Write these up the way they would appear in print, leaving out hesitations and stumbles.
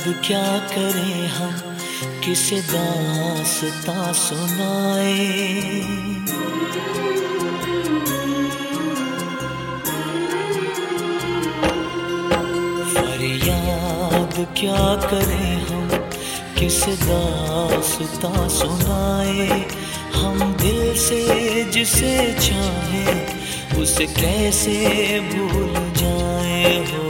क्या करें हम, किसे दास्तां सुनाए। फरियाद क्या करें हम, किसे दास्तां सुनाए। हम दिल से जिसे चाहे उसे कैसे भूल जाए हो।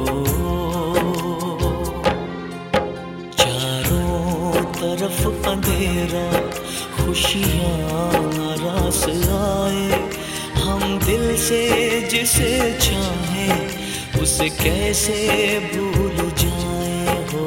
चारों तरफ अंधेरा, खुशियाँ नाराज आए। हम दिल से जिसे चाहे उसे कैसे भूल जाए हो।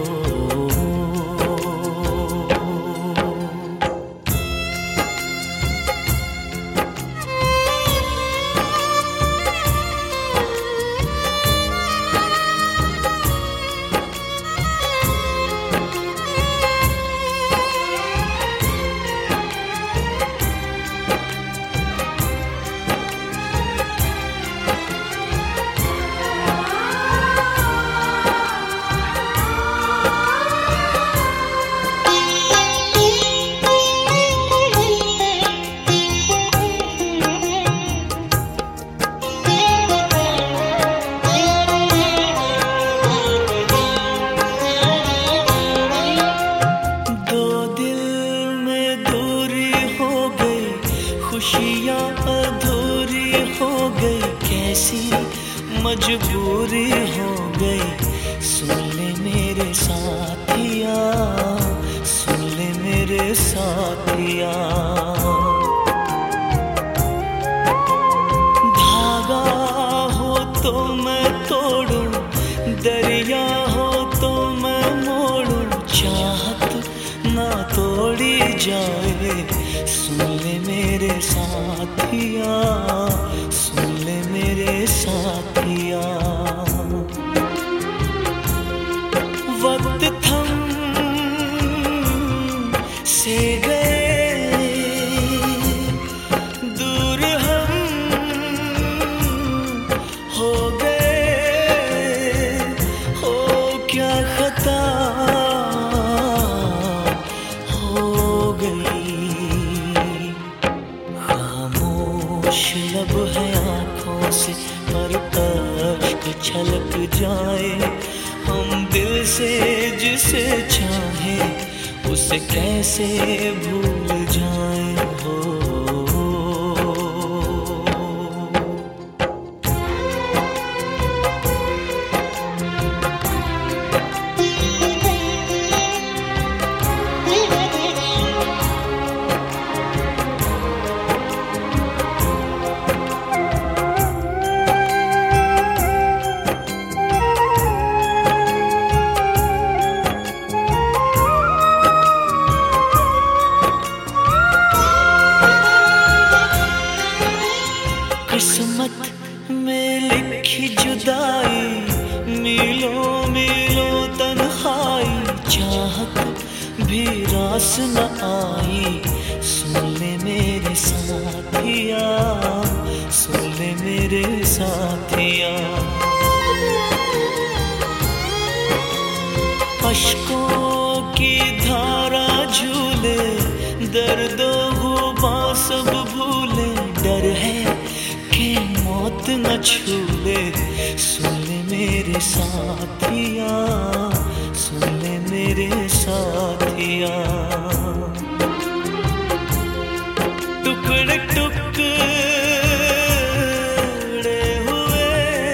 खुशियाँ अधूरी हो गई, कैसी मजबूरी हो गई। सुन ले मेरे साथिया, सुन ले मेरे साथिया। धागा हो तो मैं तोड़ूं, दरिया हो तो मैं मोड़ूं, चाहत ना तोड़ी जाए। सुन ले मेरे साथिया, सुन ले मेरे साथिया। वक्त थम से गए, दूर हम हो गए। हो क्या खता हो गई। लब है आँखों से पर अश्क छलक जाए। हम दिल से जिसे चाहे उसे कैसे भूल जाए हो। किस्मत में लिखी जुदाई, मीलों मीलों तन्हाई, चाहत भी रास न आई। सुन ले मेरे साथिया, सुन ले मेरे साथिया। अश्कों की धारा झूले, दर्द गुबा सब भूले। डर है कि मौत न छूले। सुन ले मेरे साथिया, सुन ले मेरे साथिया। टुकड़े टुकड़े हुए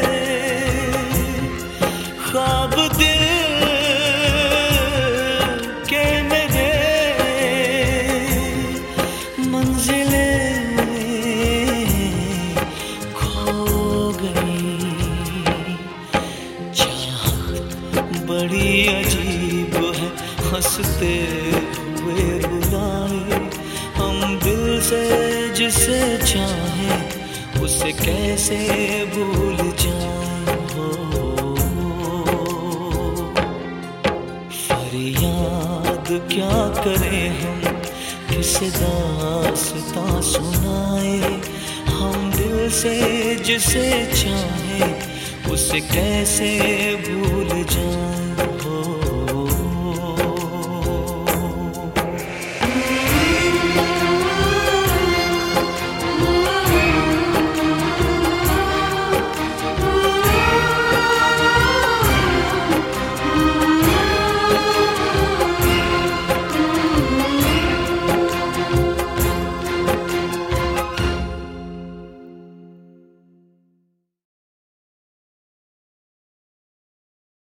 ख्वाब दिल के मेरे, मंजिलें खो गई। चाहत बड़ी अजीब है, हंसते हुए रुलाए। हम दिल से जिसे चाहे उसे कैसे भूल जाए हो। फरियाद क्या करें हम, किसे दास्तां सुनाए। हम दिल से जिसे चाहे उसे कैसे भूल जाए।